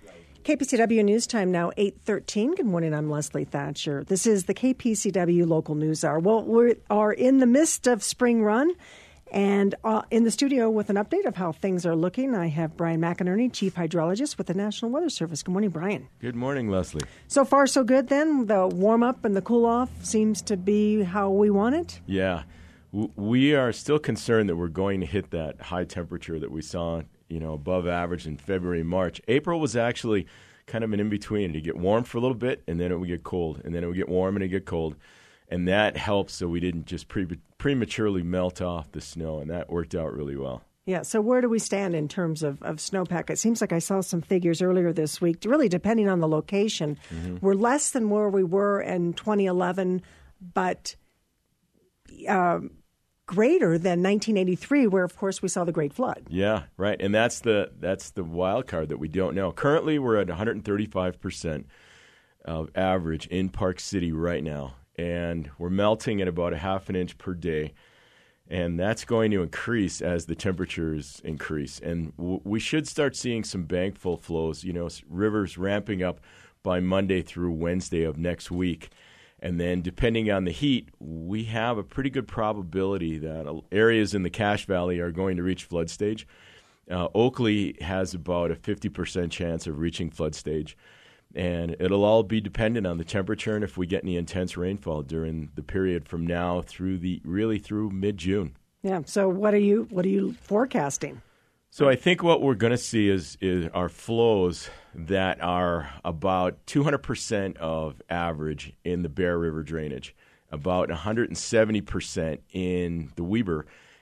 KPCW News Time now, 8:13. Good morning, I'm Leslie Thatcher. This is the KPCW Local News Hour. Well, we are in the midst of spring run, and in the studio with an update of how things are looking, I have Brian McInerney, Chief Hydrologist with the National Weather Service. Good morning, Brian. Good morning, Leslie. So far, so good then? The warm-up and the cool-off seems to be how we want it? Yeah. We are still concerned that we're going to hit that high temperature that we saw above average in February and March. April was actually kind of an in-between. It'd get warm for a little bit, and then it would get cold, and then it would get warm and it'd get cold. And that helps so we didn't just prematurely melt off the snow, and that worked out really well. Yeah, so where do we stand in terms of snowpack? It seems like I saw some figures earlier this week, really depending on the location. Mm-hmm. We're less than where we were in 2011, but greater than 1983, where, of course, we saw the Great Flood. Yeah, right. And that's the wild card that we don't know. Currently, we're at 135% of average in Park City right now, and we're melting at about a half an inch per day. And that's going to increase as the temperatures increase. And we should start seeing some bankful flows, rivers ramping up by Monday through Wednesday of next week. And then depending on the heat, we have a pretty good probability that areas in the Cache Valley are going to reach flood stage. Oakley has about a 50% chance of reaching flood stage. And it'll all be dependent on the temperature and if we get any intense rainfall during the period from now through mid-June. Yeah. So what are you forecasting? So I think what we're going to see is our flows that are about 200% of average in the Bear River drainage, about 170% in the Weber,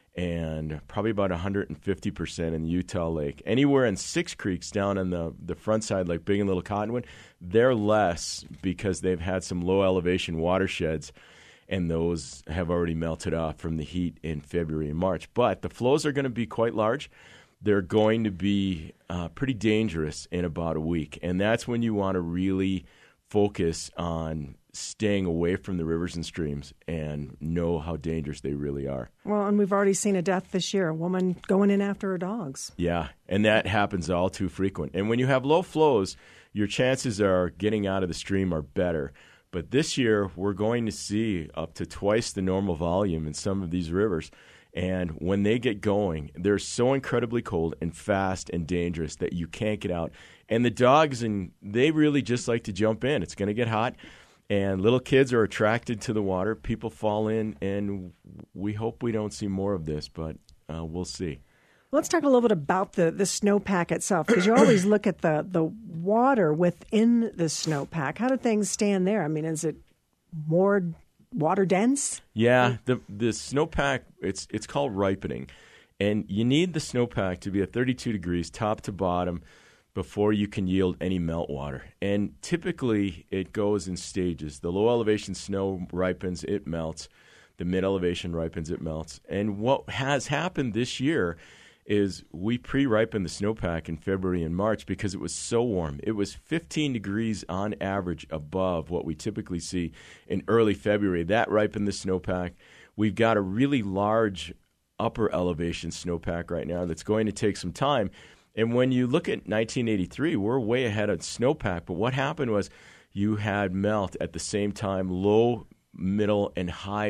and probably about 150% in the Utah Lake. Anywhere in Six Creeks down on the front side, like Big and Little Cottonwood, they're less because they've had some low elevation watersheds, and those have already melted off from the heat in February and March. But the flows are going to be quite large. They're going to be pretty dangerous in about a week, and that's when you want to really focus on staying away from the rivers and streams and know how dangerous they really are. Well, and we've already seen a death this year, a woman going in after her dogs. Yeah, and that happens all too frequent. And when you have low flows, your chances are getting out of the stream are better. But this year, we're going to see up to twice the normal volume in some of these rivers. And when they get going, they're so incredibly cold and fast and dangerous that you can't get out. And the dogs, they really just like to jump in. It's going to get hot, and little kids are attracted to the water. People fall in, and we hope we don't see more of this, but we'll see. Let's talk a little bit about the snowpack itself, because you always look at the water within the snowpack. How do things stand there? I mean, is it more water dense? Yeah, the snowpack, it's called ripening. And you need the snowpack to be at 32 degrees top to bottom before you can yield any meltwater. And typically it goes in stages. The low elevation snow ripens, it melts. The mid elevation ripens, it melts. And what has happened this year is we pre-ripened the snowpack in February and March because it was so warm. It was 15 degrees on average above what we typically see in early February. That ripened the snowpack. We've got a really large upper elevation snowpack right now that's going to take some time. And when you look at 1983, we're way ahead of snowpack. But what happened was you had melt at the same time, low, middle, and high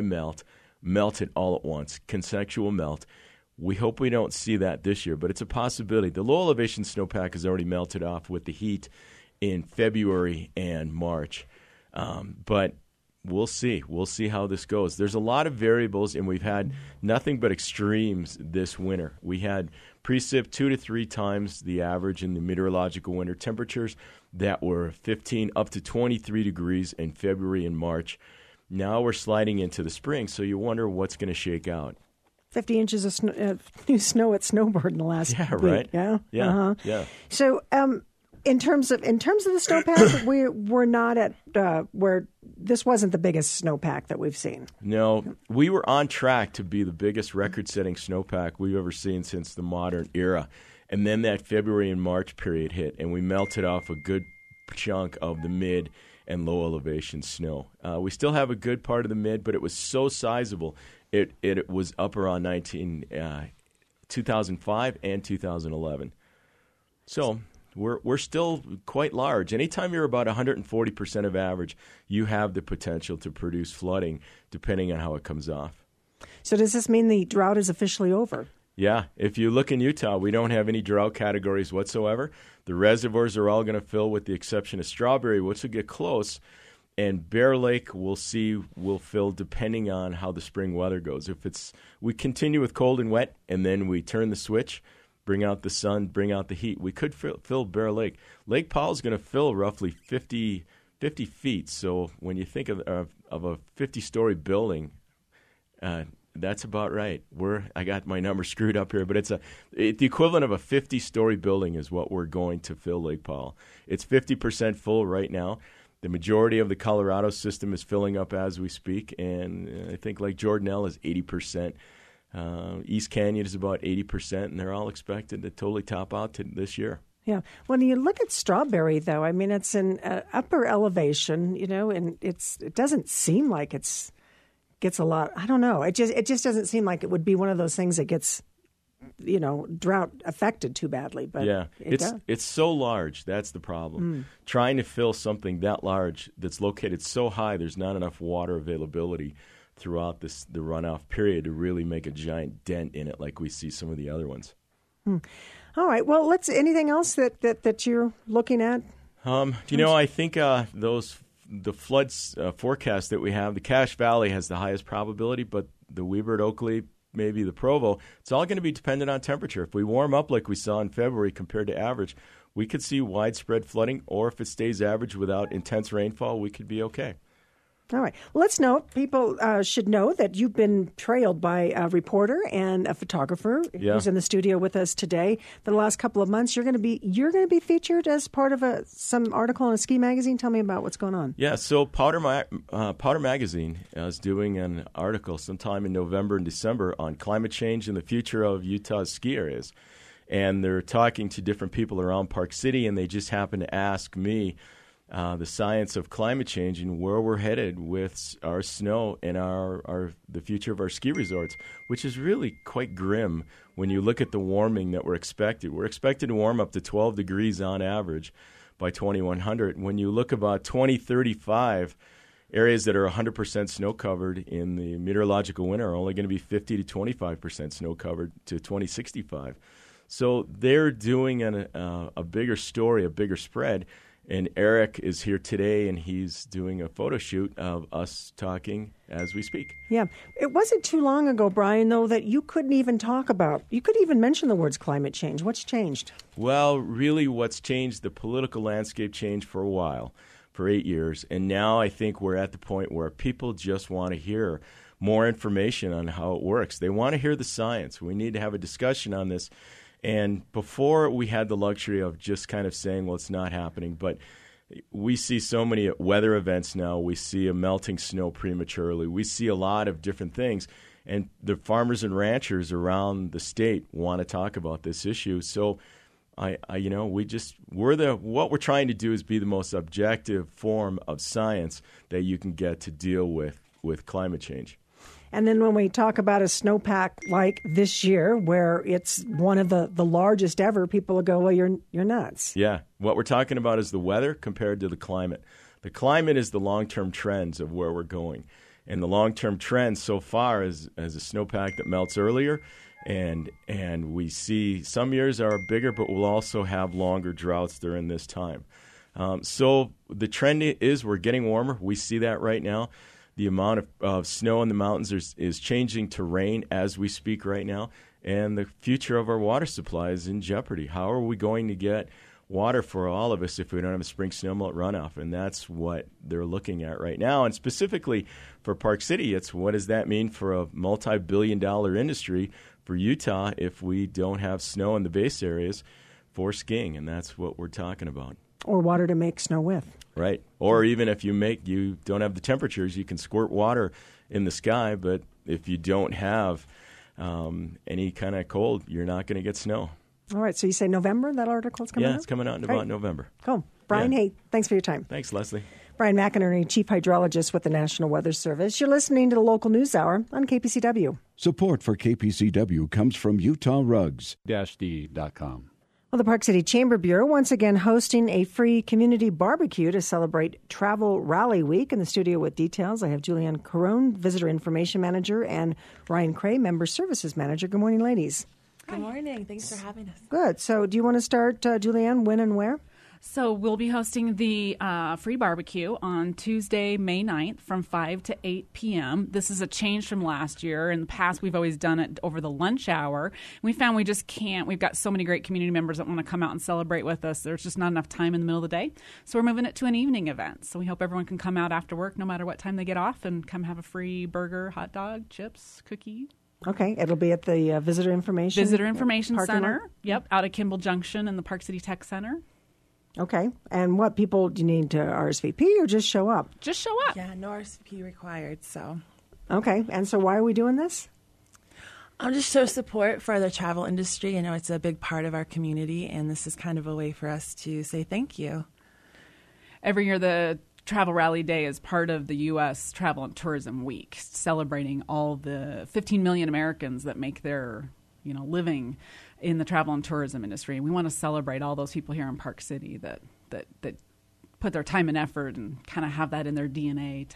melted all at once, consensual melt. We hope we don't see that this year, but it's a possibility. The low elevation snowpack has already melted off with the heat in February and March. But we'll see. We'll see how this goes. There's a lot of variables, and we've had nothing but extremes this winter. We had precip 2 to 3 times the average in the meteorological winter temperatures that were 15 up to 23 degrees in February and March. Now we're sliding into the spring, so you wonder what's going to shake out. 50 inches of new snow at Snowbird in the last week. Right. Yeah, yeah, uh-huh. Yeah. So, in terms of the snowpack, we're not at where this wasn't the biggest snowpack that we've seen. No, we were on track to be the biggest record-setting snowpack we've ever seen since the modern era, and then that February and March period hit, and we melted off a good chunk of the mid and low elevation snow. We still have a good part of the mid, but it was so sizable. It was up around 2005 and 2011. So we're still quite large. Anytime you're about 140% of average, you have the potential to produce flooding, depending on how it comes off. So does this mean the drought is officially over? Yeah. If you look in Utah, we don't have any drought categories whatsoever. The reservoirs are all going to fill with the exception of Strawberry, which will get close. And Bear Lake, will fill depending on how the spring weather goes. If we continue with cold and wet, and then we turn the switch, bring out the sun, bring out the heat, we could fill Bear Lake. Lake Powell is going to fill roughly 50 feet. So when you think of a 50-story building, that's about right. I got my number screwed up here, but it's the equivalent of a 50-story building is what we're going to fill Lake Powell. It's 50% full right now. The majority of the Colorado system is filling up as we speak, and I think Lake Jordanelle is 80%. East Canyon is about 80%, and they're all expected to totally top out this year. Yeah. When you look at Strawberry, though, I mean, it's an upper elevation, and it doesn't seem like gets a lot. I don't know. It just doesn't seem like it would be one of those things that gets, drought affected too badly. But yeah, it's so large. That's the problem. Trying to fill something that large that's located so high, there's not enough water availability throughout the runoff period to really make a giant dent in it like we see some of the other ones. All right. Well, anything else that you're looking at? I think the floods forecast that we have, the Cache Valley has the highest probability, but the Weber, Oakley, maybe the Provo, it's all going to be dependent on temperature. If we warm up like we saw in February compared to average, we could see widespread flooding, or if it stays average without intense rainfall, we could be okay. All right. Well, let's note, people should know that you've been trailed by a reporter and a photographer who's in the studio with us today. For the last couple of months, you're going to be featured as part of some article in a ski magazine. Tell me about what's going on. Yeah. So Powder Magazine is doing an article sometime in November and December on climate change and the future of Utah's ski areas. And they're talking to different people around Park City, and they just happen to ask me the science of climate change and where we're headed with our snow and the future of our ski resorts, which is really quite grim when you look at the warming that we're expected. We're expected to warm up to 12 degrees on average by 2100. When you look about 2035, areas that are 100% snow covered in the meteorological winter are only going to be 50 to 25% snow covered to 2065. So they're doing a bigger story, a bigger spread. And Eric is here today, and he's doing a photo shoot of us talking as we speak. Yeah. It wasn't too long ago, Brian, though, that you couldn't even mention the words climate change. What's changed? Well, really what's changed, the political landscape changed for a while, for 8 years. And now I think we're at the point where people just want to hear more information on how it works. They want to hear the science. We need to have a discussion on this. And before we had the luxury of just kind of saying, well, it's not happening. But we see so many weather events now. We see a melting snow prematurely. We see a lot of different things. And the farmers and ranchers around the state want to talk about this issue. So, what we're trying to do is be the most objective form of science that you can get to deal with climate change. And then when we talk about a snowpack like this year, where it's one of the largest ever, people will go, well, you're nuts. Yeah. What we're talking about is the weather compared to the climate. The climate is the long-term trends of where we're going. And the long-term trend so far is a snowpack that melts earlier. And we see some years are bigger, but we'll also have longer droughts during this time. So the trend is we're getting warmer. We see that right now. The amount of snow in the mountains is changing to rain as we speak right now, and the future of our water supply is in jeopardy. How are we going to get water for all of us if we don't have a spring snowmelt runoff? And that's what they're looking at right now. And specifically for Park City, it's what does that mean for a multi-billion-dollar industry for Utah if we don't have snow in the base areas for skiing? And that's what we're talking about. Or water to make snow with. Right. Or even if you don't have the temperatures, you can squirt water in the sky, but if you don't have any kind of cold, you're not going to get snow. All right. So you say November, that article's coming out? Yeah, it's coming out in about November. Cool. Brian, hey, thanks for your time. Thanks, Leslie. Brian McInerney, Chief Hydrologist with the National Weather Service. You're listening to the Local News Hour on KPCW. Support for KPCW comes from Utah Rugs. -D.com. Well, the Park City Chamber Bureau once again hosting a free community barbecue to celebrate Travel Rally Week. In the studio with details, I have Julianne Carone, Visitor Information Manager, and Ryan Cray, Member Services Manager. Good morning, ladies. Good morning. Thanks for having us. Good. So do you want to start, Julianne, when and where? So we'll be hosting the free barbecue on Tuesday, May 9th from 5 to 8 p.m. This is a change from last year. In the past, we've always done it over the lunch hour. We found we just can't. We've got so many great community members that want to come out and celebrate with us. There's just not enough time in the middle of the day. So we're moving it to an evening event. So we hope everyone can come out after work, no matter what time they get off, and come have a free burger, hot dog, chips, cookie. Okay, it'll be at the Visitor Information Center. Lot? Yep, out at Kimball Junction in the Park City Tech Center. Okay, and what people do you need to RSVP or just show up? Just show up. Yeah, no RSVP required. So. Okay, and so why are we doing this? Just show support for the travel industry. I know it's a big part of our community, and this is kind of a way for us to say thank you. Every year, the Travel Rally Day is part of the U.S. Travel and Tourism Week, celebrating all the 15 million Americans that make their living in the travel and tourism industry. We want to celebrate all those people here in Park City that put their time and effort and kind of have that in their DNA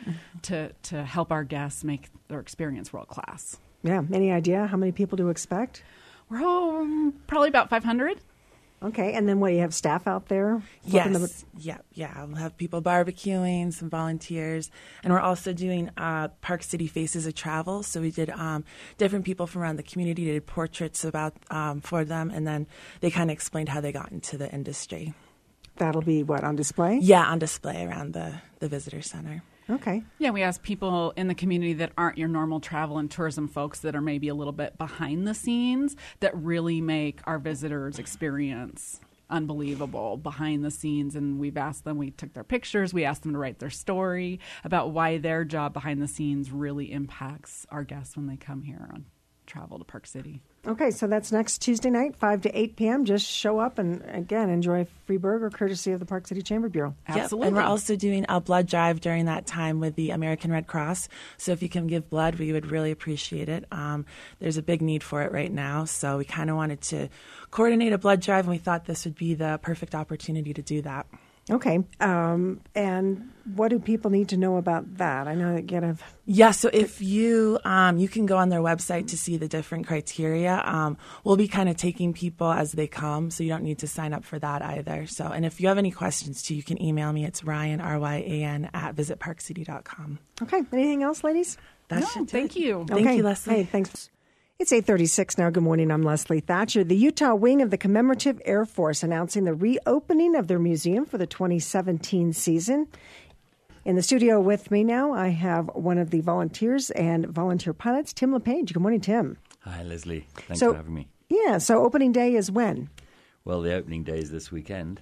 to help our guests make their experience world class. Yeah. Any idea how many people to expect? We're probably about 500. Okay, and then what, you have staff out there? Yes, yeah. We'll have people barbecuing, some volunteers, and we're also doing Park City Faces of Travel. So we did different people from around the community, did portraits about for them, and then they kind of explained how they got into the industry. That'll be what, on display? Yeah, on display around the visitor center. Okay. Yeah, we ask people in the community that aren't your normal travel and tourism folks that are maybe a little bit behind the scenes that really make our visitors' experience unbelievable behind the scenes. And we've asked them, we took their pictures, we asked them to write their story about why their job behind the scenes really impacts our guests when they come here on travel to Park City. Okay, so that's next Tuesday night, 5 to 8 p.m. Just show up and, again, enjoy a free burger courtesy of the Park City Chamber Bureau. Absolutely. Yep. And we're also doing a blood drive during that time with the American Red Cross. So if you can give blood, we would really appreciate it. There's a big need for it right now. So we kind of wanted to coordinate a blood drive, and we thought this would be the perfect opportunity to do that. Okay. And what do people need to know about that? I know that you have... Yeah, so if you can go on their website to see the different criteria. We'll be kind of taking people as they come, so you don't need to sign up for that either. So, and if you have any questions, too, you can email me. It's Ryan, R-Y-A-N, @visitparkcity.com. Okay. Anything else, ladies? Thank you. Thank you, Leslie. Hey, thanks. It's 8:36 now. Good morning. I'm Leslie Thatcher. The Utah wing of the Commemorative Air Force announcing the reopening of their museum for the 2017 season. In the studio with me now, I have one of the volunteers and volunteer pilots, Tim LePage. Good morning, Tim. Hi, Leslie. Thanks for having me. Yeah, so opening day is when? Well, the opening day is this weekend,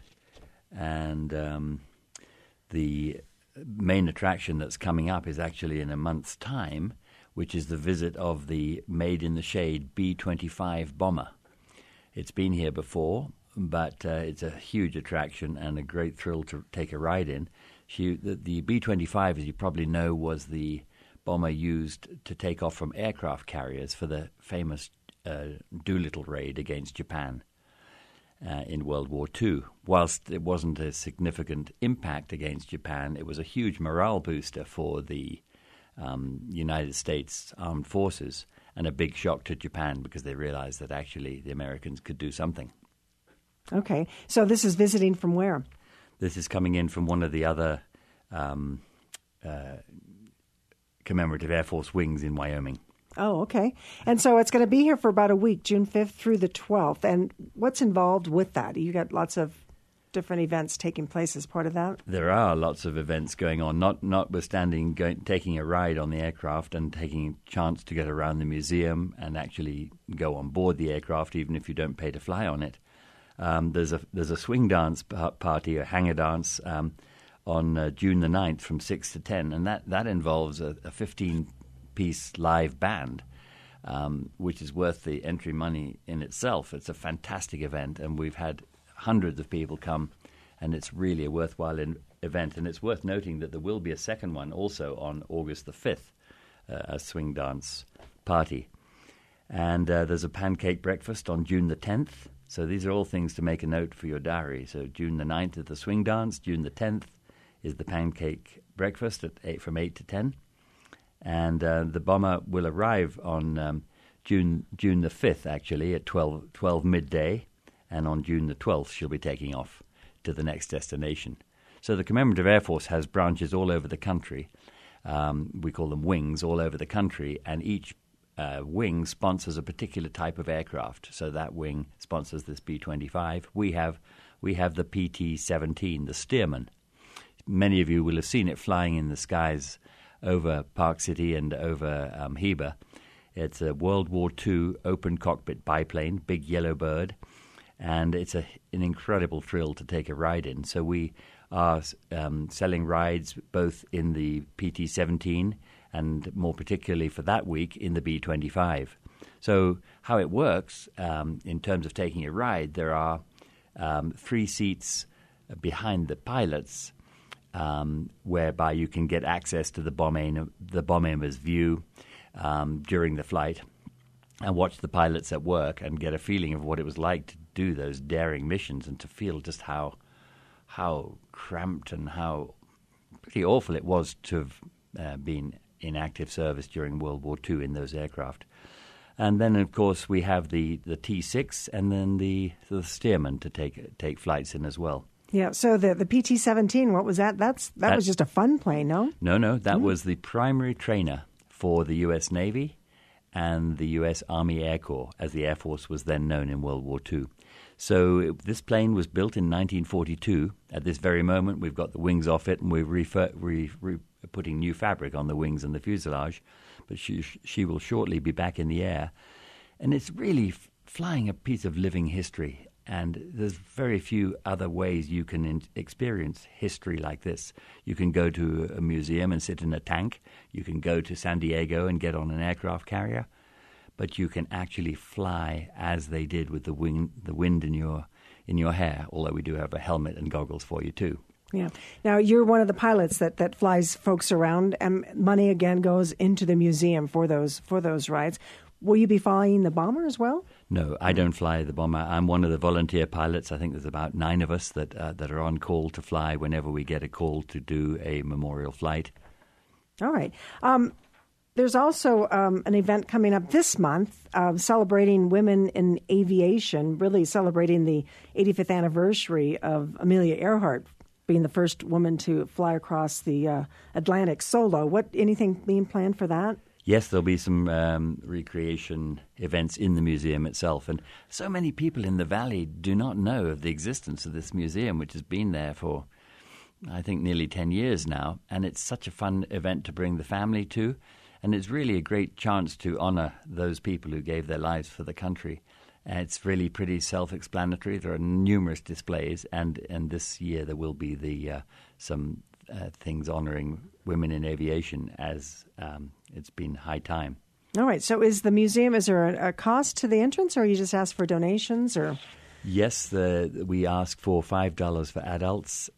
and the main attraction that's coming up is actually in a month's time, which is the visit of the Made in the Shade B-25 bomber. It's been here before, but it's a huge attraction and a great thrill to take a ride in. The B-25, as you probably know, was the bomber used to take off from aircraft carriers for the famous Doolittle raid against Japan in World War II. Whilst it wasn't a significant impact against Japan, it was a huge morale booster for the United States Armed Forces, and a big shock to Japan because they realized that actually the Americans could do something. Okay, so this is visiting from where? This is coming in from one of the other commemorative Air Force wings in Wyoming. Oh, okay. And so it's going to be here for about a week, June 5th through the 12th. And what's involved with that? You got lots of different events taking place as part of that? There are lots of events going on, notwithstanding taking a ride on the aircraft and taking a chance to get around the museum and actually go on board the aircraft, even if you don't pay to fly on it. There's a swing dance party, a hangar dance, on June the 9th from 6 to 10, and that involves a 15-piece live band, which is worth the entry money in itself. It's a fantastic event, and we've had hundreds of people come, and it's really a worthwhile event. And it's worth noting that there will be a second one also on August the 5th, a swing dance party. And there's a pancake breakfast on June the 10th, So these are all things to make a note for your diary. So June the 9th is the swing dance. June the 10th is the pancake breakfast from 8 to 10. And the bomber will arrive on June the 5th, actually, at 12 midday. And on June the 12th, she'll be taking off to the next destination. So the Commemorative Air Force has branches all over the country. We call them wings all over the country, and each wing sponsors a particular type of aircraft. So that wing sponsors this B-25. We have the PT-17, the Stearman. Many of you will have seen it flying in the skies over Park City and over Heber. It's a World War II open cockpit biplane, big yellow bird, and it's an incredible thrill to take a ride in. So we are selling rides both in the PT-17 and more particularly for that week in the B-25. So how it works in terms of taking a ride, there are 3 seats behind the pilots whereby you can get access to the bomber's view during the flight and watch the pilots at work and get a feeling of what it was like to do those daring missions and to feel just how cramped and how pretty awful it was to have been in active service during World War II in those aircraft. And then, of course, we have the T-6 and then the Stearman to take flights in as well. Yeah, so the PT-17, what was that? That was just a fun plane, no? No, that was the primary trainer for the U.S. Navy and the U.S. Army Air Corps, as the Air Force was then known in World War II. So this plane was built in 1942. At this very moment, we've got the wings off it, and we're putting new fabric on the wings and the fuselage. But she will shortly be back in the air. And it's really flying a piece of living history. And there's very few other ways you can experience history like this. You can go to a museum and sit in a tank. You can go to San Diego and get on an aircraft carrier. But you can actually fly as they did with the wind in your hair, although we do have a helmet and goggles for you too. Yeah. Now, you're one of the pilots that flies folks around, and money, again, goes into the museum for those rides. Will you be flying the bomber as well? No, I don't fly the bomber. I'm one of the volunteer pilots. I think there's about 9 of us that are on call to fly whenever we get a call to do a memorial flight. All right. There's also an event coming up this month celebrating women in aviation, really celebrating the 85th anniversary of Amelia Earhart being the first woman to fly across the Atlantic solo. Anything being planned for that? Yes, there'll be some recreation events in the museum itself. And so many people in the valley do not know of the existence of this museum, which has been there for, I think, nearly 10 years now. And it's such a fun event to bring the family to. And it's really a great chance to honor those people who gave their lives for the country. It's really pretty self-explanatory. There are numerous displays, and this year there will be some things honoring women in aviation, as it's been high time. All right. So is there a cost to the entrance, or you just ask for donations? Or Yes, we ask for $5 for adults,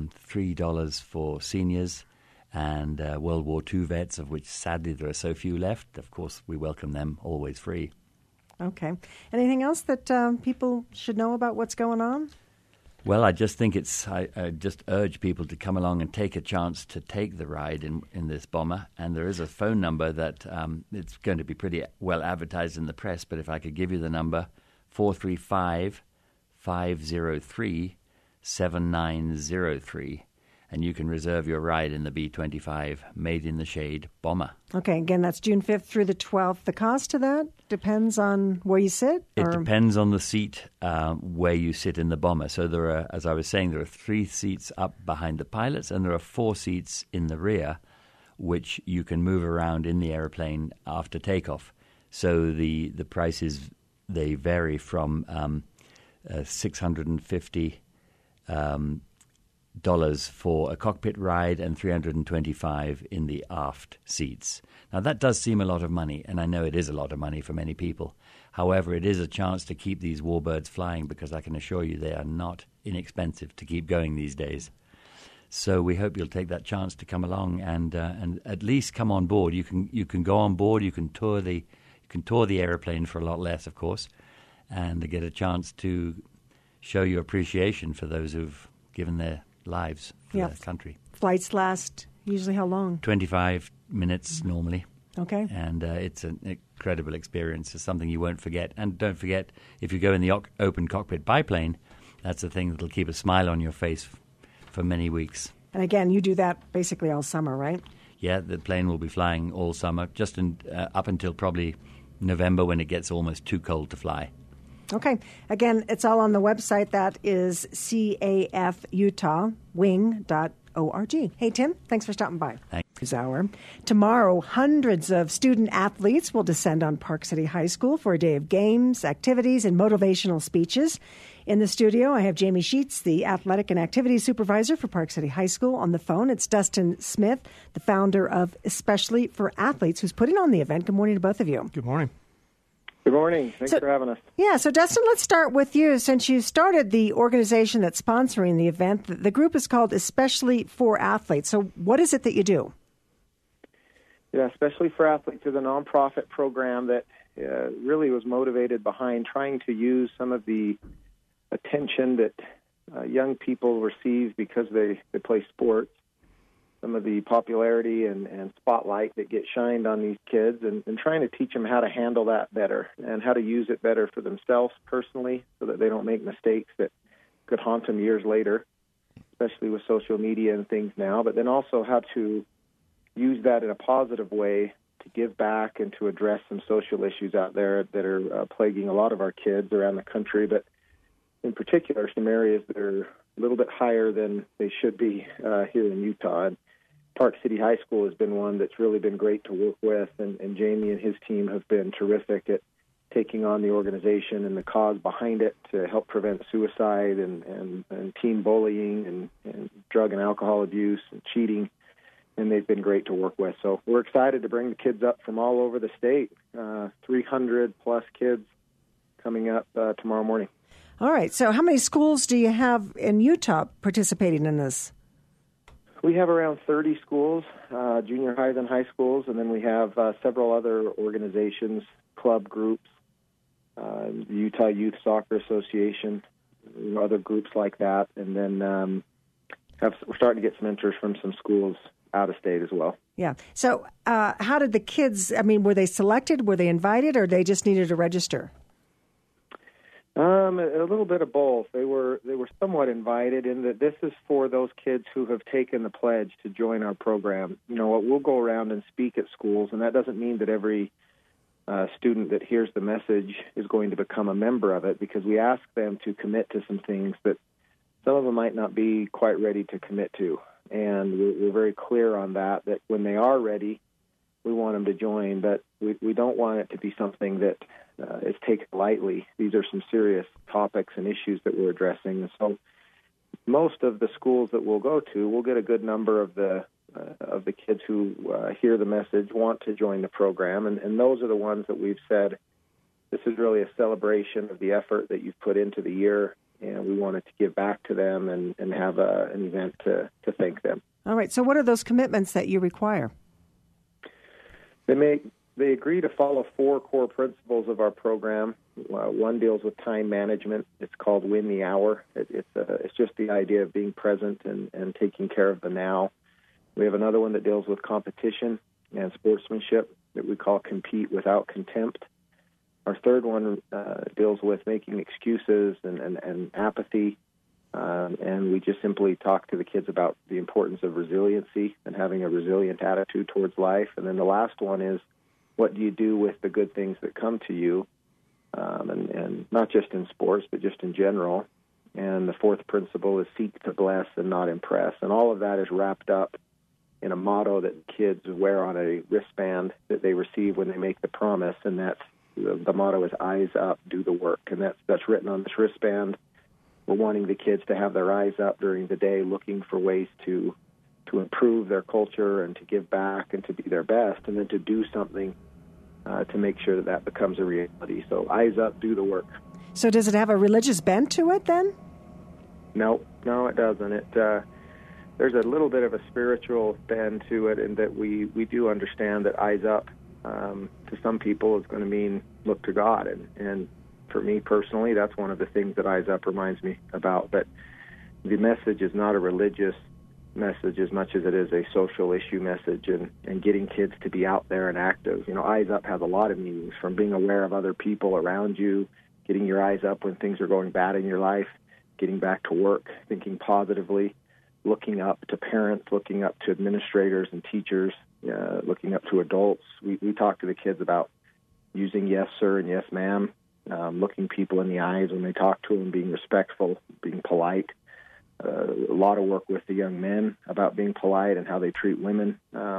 $3 for seniors, and World War II vets, of which sadly there are so few left. Of course, we welcome them, always free. Okay. Anything else that people should know about what's going on? Well, I just think I just urge people to come along and take a chance to take the ride in this bomber. And there is a phone number that it's going to be pretty well advertised in the press, but if I could give you the number, 435-503-7903. And you can reserve your ride in the B-25 Made in the Shade bomber. Okay, again, that's June 5th through the 12th. The cost of that depends on where you sit? It depends on the seat where you sit in the bomber. So there are, as I was saying, there are 3 seats up behind the pilots, and there are 4 seats in the rear, which you can move around in the airplane after takeoff. So the prices, they vary from $650 for a cockpit ride and $325 in the aft seats. Now, that does seem a lot of money, and I know it is a lot of money for many people. However, it is a chance to keep these warbirds flying, because I can assure you they are not inexpensive to keep going these days. So we hope you'll take that chance to come along and at least come on board. You can go on board. You can tour the airplane for a lot less, of course, and to get a chance to show your appreciation for those who've given their lives for their country. Flights last usually how long? 25 minutes normally. Okay. And it's an incredible experience. It's something you won't forget. And don't forget, if you go in the open cockpit biplane, that's the thing that'll keep a smile on your face for many weeks. And again, you do that basically all summer, right? Yeah, the plane will be flying all summer, just up until probably November when it gets almost too cold to fly. Okay. Again, it's all on the website. That is cafutahwing.org. Hey, Tim, thanks for stopping by. Thanks. Hour. Tomorrow, hundreds of student athletes will descend on Park City High School for a day of games, activities, and motivational speeches. In the studio, I have Jamie Sheets, the athletic and activities supervisor for Park City High School. On the phone, it's Dustin Smith, the founder of Especially for Athletes, who's putting on the event. Good morning to both of you. Good morning. Good morning. Thanks for having us. Yeah, so Dustin, let's start with you. Since you started the organization that's sponsoring the event, the group is called Especially for Athletes. So what is it that you do? Yeah, Especially for Athletes is a nonprofit program that really was motivated behind trying to use some of the attention that young people receive because they play sports, some of the popularity and spotlight that gets shined on these kids, and trying to teach them how to handle that better and how to use it better for themselves personally so that they don't make mistakes that could haunt them years later, especially with social media and things now, but then also how to use that in a positive way to give back and to address some social issues out there that are plaguing a lot of our kids around the country, but in particular some areas that are a little bit higher than they should be here in Utah. And Park City High School has been one that's really been great to work with, and Jamie and his team have been terrific at taking on the organization and the cause behind it to help prevent suicide and teen bullying and drug and alcohol abuse and cheating. And they've been great to work with. So we're excited to bring the kids up from all over the state, 300-plus kids coming up tomorrow morning. All right. So how many schools do you have in Utah participating in this? We have around 30 schools, junior highs and high schools, and then we have several other organizations, club groups, the Utah Youth Soccer Association, other groups like that. And then we're starting to get some interest from some schools out of state as well. Yeah. So how did the kids, were they selected, were they invited, or they just needed to register? A little bit of both. They were somewhat invited in that this is for those kids who have taken the pledge to join our program. We'll go around and speak at schools, and that doesn't mean that every student that hears the message is going to become a member of it, because we ask them to commit to some things that some of them might not be quite ready to commit to. And we're very clear on that when they are ready, we want them to join, but we don't want it to be something that is taken lightly. These are some serious topics and issues that we're addressing. And so most of the schools that we'll go to, we'll get a good number of the kids who hear the message, want to join the program, and those are the ones that we've said, this is really a celebration of the effort that you've put into the year, and we wanted to give back to them and have an event to thank them. All right. So what are those commitments that you require? They agree to follow 4 core principles of our program. One deals with time management. It's called Win the Hour. It's just the idea of being present and taking care of the now. We have another one that deals with competition and sportsmanship that we call Compete Without Contempt. Our third one deals with making excuses and apathy, and we just simply talk to the kids about the importance of resiliency and having a resilient attitude towards life. And then the last one is, what do you do with the good things that come to you, and not just in sports, but just in general. And the fourth principle is seek to bless and not impress. And all of that is wrapped up in a motto that kids wear on a wristband that they receive when they make the promise, and that's the motto is eyes up, do the work. And that's written on this wristband. We're wanting the kids to have their eyes up during the day, looking for ways to improve their culture and to give back and to be their best, and then to do something to make sure that becomes a reality. So eyes up, do the work. So does it have a religious bent to it then? No, it doesn't. There's a little bit of a spiritual bend to it, in that we do understand that eyes up to some people is going to mean look to God, and for me personally, that's one of the things that Eyes Up reminds me about. But the message is not a religious message as much as it is a social issue message, and getting kids to be out there and active. Eyes Up has a lot of meanings, from being aware of other people around you, getting your eyes up when things are going bad in your life, getting back to work, thinking positively, looking up to parents, looking up to administrators and teachers, looking up to adults. We talk to the kids about using yes, sir, and yes, ma'am, looking people in the eyes when they talk to them, being respectful, being polite. A lot of work with the young men about being polite and how they treat women.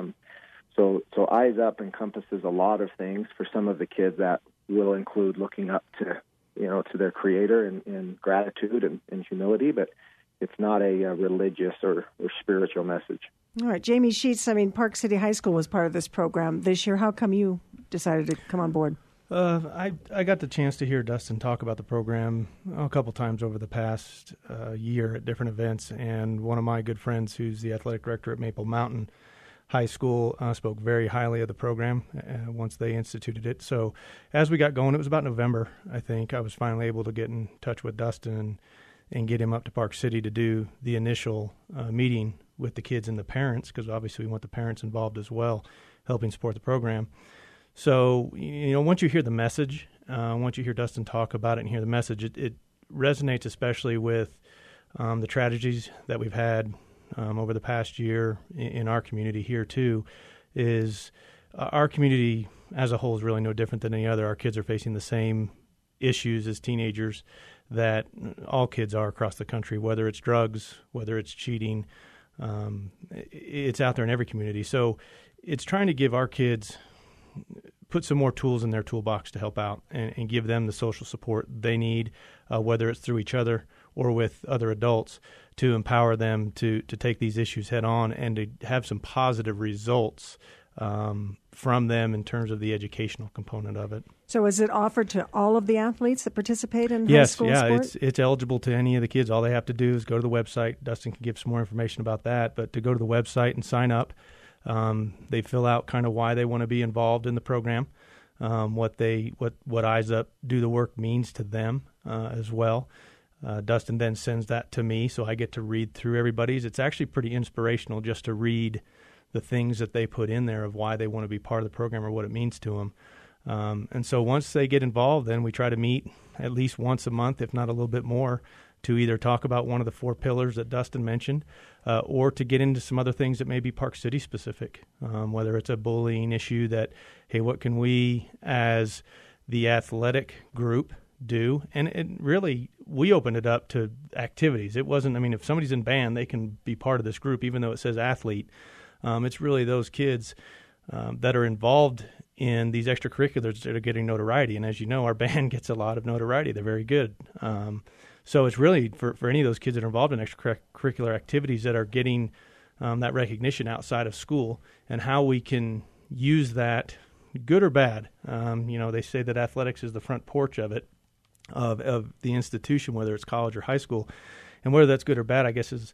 So Eyes Up encompasses a lot of things. For some of the kids, that will include looking up to their Creator in gratitude and humility, but it's not a religious or spiritual message. All right, Jamie Sheets, Park City High School was part of this program this year. How come you decided to come on board? I got the chance to hear Dustin talk about the program a couple times over the past year at different events, and one of my good friends who's the athletic director at Maple Mountain High School spoke very highly of the program once they instituted it. So as we got going, it was about November, I think, I was finally able to get in touch with Dustin and get him up to Park City to do the initial meeting with the kids and the parents, because obviously we want the parents involved as well, helping support the program. So, once you hear the message, once you hear Dustin talk about it and hear the message, it resonates especially with the tragedies that we've had over the past year in our community here, too. Is our community as a whole is really no different than any other. Our kids are facing the same issues as teenagers that all kids are across the country, whether it's drugs, whether it's cheating. It's out there in every community. So it's trying to give our kids, put some more tools in their toolbox to help out and give them the social support they need, whether it's through each other or with other adults, to empower them to take these issues head on and to have some positive results from them in terms of the educational component of it. So is it offered to all of the athletes that participate in high school sport? Yes, it's eligible to any of the kids. All they have to do is go to the website. Dustin can give some more information about that, but to go to the website and sign up. They fill out kind of why they want to be involved in the program, what Eyes Up Do the Work means to them as well. Dustin then sends that to me, so I get to read through everybody's. It's actually pretty inspirational just to read the things that they put in there of why they want to be part of the program or what it means to them. And so once they get involved, then we try to meet at least once a month, if not a little bit more, to either talk about one of the 4 pillars that Dustin mentioned or to get into some other things that may be Park City specific, whether it's a bullying issue that, hey, what can we as the athletic group do? And really, we opened it up to activities. It wasn't, if somebody's in band, they can be part of this group, even though it says athlete. It's really those kids that are involved in these extracurriculars that are getting notoriety. And as you know, our band gets a lot of notoriety. They're very good. So it's really for any of those kids that are involved in extracurricular activities that are getting that recognition outside of school, and how we can use that, good or bad. They say that athletics is the front porch of it, of the institution, whether it's college or high school. And whether that's good or bad, I guess, is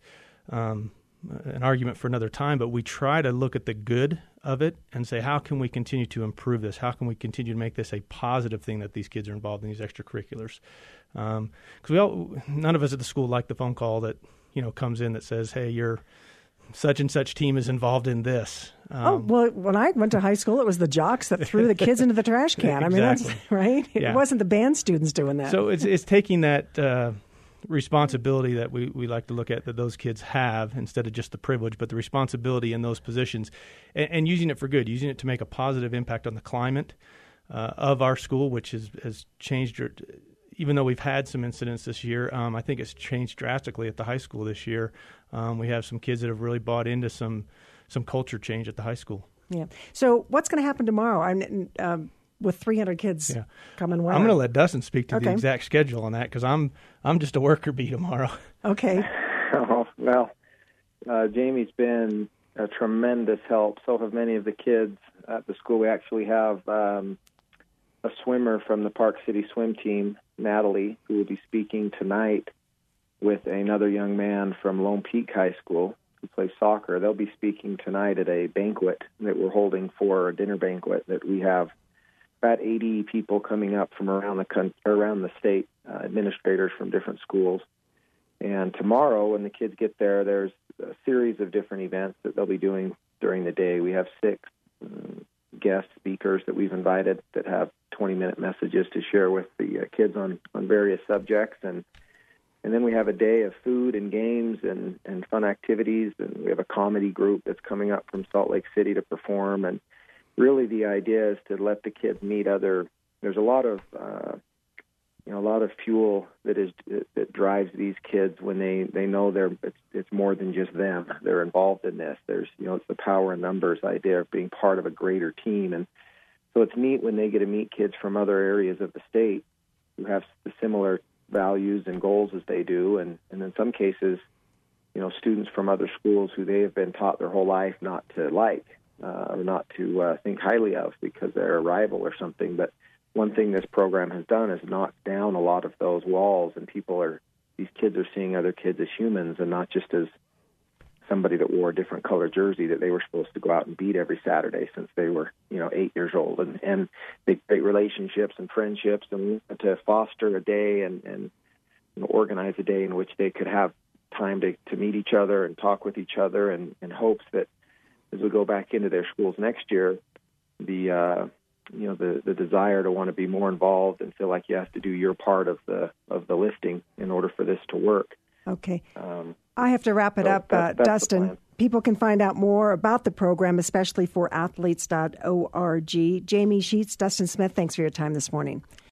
an argument for another time, but we try to look at the good of it and say, how can we continue to improve this? How can we continue to make this a positive thing that these kids are involved in these extracurriculars? Because none of us at the school like the phone call that comes in that says, hey, your such and such team is involved in this. Well, when I went to high school, it was the jocks that threw the kids into the trash can. Exactly. That's right. Yeah. It wasn't the band students doing that. So it's taking that responsibility that we like to look at that those kids have, instead of just the privilege, but the responsibility in those positions, and using it for good, using it to make a positive impact on the climate of our school, which has changed. Even though we've had some incidents this year, I think it's changed drastically at the high school this year. We have some kids that have really bought into some culture change at the high school. Yeah. So what's going to happen tomorrow? With 300 kids coming where? I'm going to let Dustin speak to the exact schedule on that, because I'm just a worker bee tomorrow. Okay. Well, Jamie's been a tremendous help. So have many of the kids at the school. We actually have a swimmer from the Park City swim team, Natalie, who will be speaking tonight with another young man from Lone Peak High School who plays soccer. They'll be speaking tonight at a banquet that we're holding for a dinner banquet that we have about 80 people coming up from around the state, administrators from different schools. And tomorrow, when the kids get there, there's a series of different events that they'll be doing during the day. We have 6 guest speakers that we've invited that have 20-minute messages to share with the kids on various subjects. And then we have a day of food and games and fun activities. And we have a comedy group that's coming up from Salt Lake City to perform. And really the idea is to let the kids meet there's a lot of fuel that drives these kids when they know it's more than just them. They're involved in this. There's it's the power in numbers idea of being part of a greater team, and so it's neat when they get to meet kids from other areas of the state who have the similar values and goals as they do, and in some cases, students from other schools who they have been taught their whole life not to like or not to think highly of because they're a rival or something, but one thing this program has done is knocked down a lot of those walls, and these kids are seeing other kids as humans and not just as somebody that wore a different color jersey that they were supposed to go out and beat every Saturday since they were, 8 years old. And they create relationships and friendships, and to foster a day and organize a day in which they could have time to meet each other and talk with each other, and in hopes that as we go back into their schools next year, the desire to want to be more involved and feel like you have to do your part of the lifting in order for this to work. Okay. I have to wrap it up, Dustin. People can find out more about the program, especially for athletes.org. Jamie Sheets, Dustin Smith, thanks for your time this morning.